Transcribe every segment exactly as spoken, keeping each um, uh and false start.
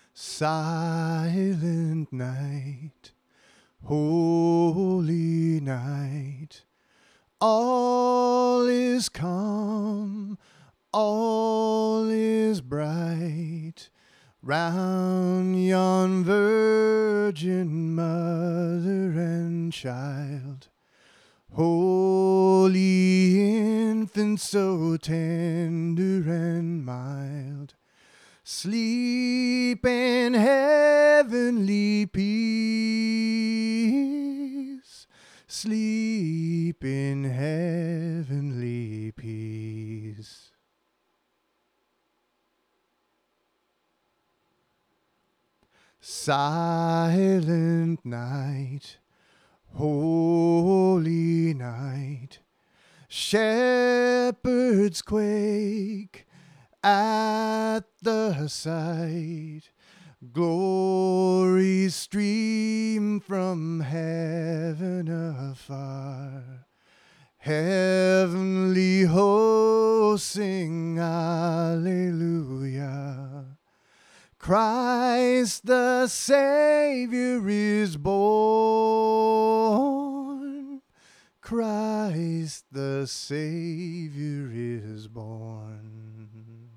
Silent night, holy night, all is calm, all is bright, round yon virgin mother and child. Holy infant, so tender and mild, sleep in heavenly peace, sleep in heavenly peace. Silent night, holy night, shepherds quake at the sight, glory stream from heaven afar, heavenly hosts sing Alleluia. Christ the Savior is born, Christ the Savior is born.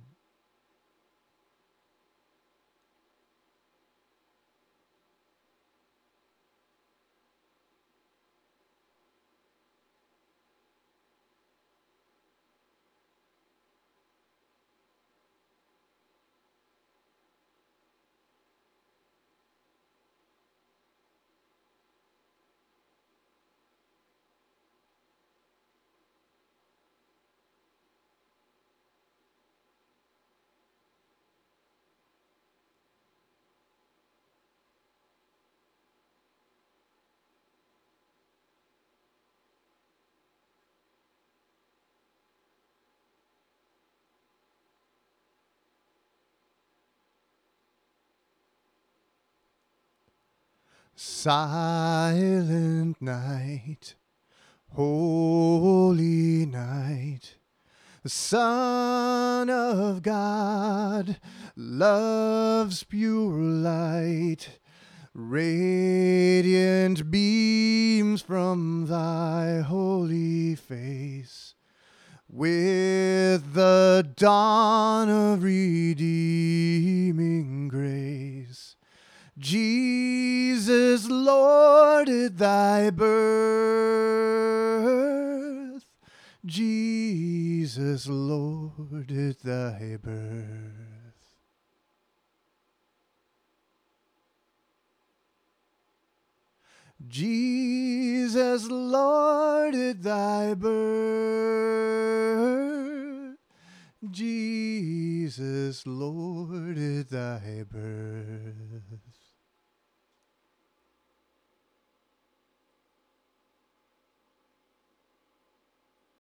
Silent night, holy night, the Son of God, love's pure light, radiant beams from thy holy face, with the dawn of redeeming grace. Jesus, Lord, at thy birth, Jesus, Lord, at thy birth. Jesus, Lord, at thy birth, Jesus, Lord, at thy birth.